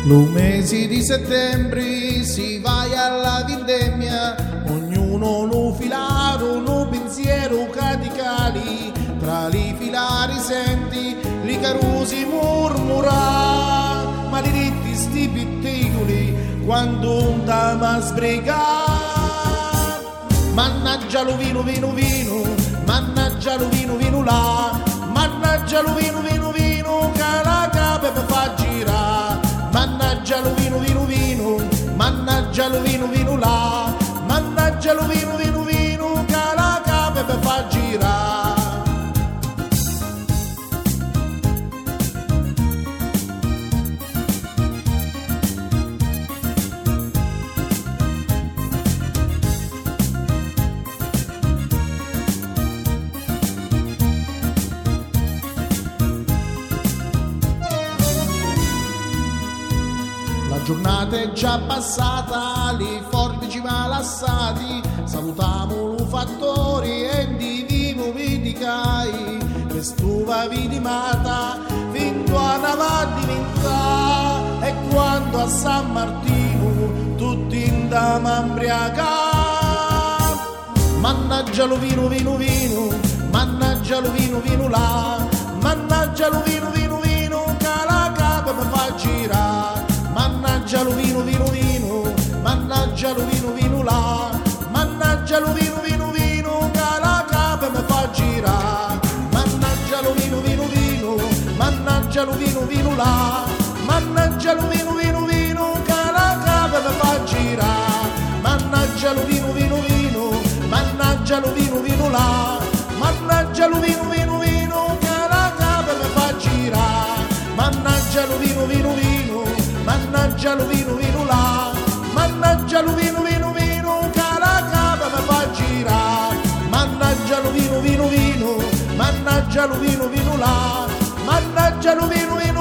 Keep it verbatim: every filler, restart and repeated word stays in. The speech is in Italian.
Lo mesi di settembre si va alla vendemmia, ognuno lo filaro, lo pensiero cadicali, tra li filari senti li carusi murmura, maledetti sti pittegoli quando un dama sbrega. Mannaggia lo vino vino vino, mannaggia lo vino vino là, mannaggia lo vino vino vino che la capa mi fa girare. Mannaggia lo vino vino vino, mannaggia lo vino vino là, mannaggia lo vino vino vino che la capa mi fa girare. La giornata è già passata, li forbici malassati, salutiamo lo fattori e di vivo vidicai, quest'uva vidimata, finto a nava diventa, e quando a San Martino tutti in dama ambriaca. Mannaggia lo vino vino vino, mannaggia lo vino vino là, mannaggia lo vino vino vino che la capa mi fa girare. Mannaggia lo vino vino vino, mannaggia lo vino vino là, mannaggia lo vino vino vino che la capa mi fa girare. Mannaggia lo vino vino vino, mannaggia lo vino vino là, mannaggia lo vino vino vino che la capa mi fa girare. Mannaggia lo vino vino vino, mannaggia lo vino vino là, mannaggia lo vino vino vino che la capa mi fa girare. Mannaggia lo vino vino vino, mannaggia lo vino vino là, mannaggia lo vino vino vino che la capa mi fa girare. Mannaggia lo vino vino vino, mannaggia lo vino vino là, mannaggia lo vino vino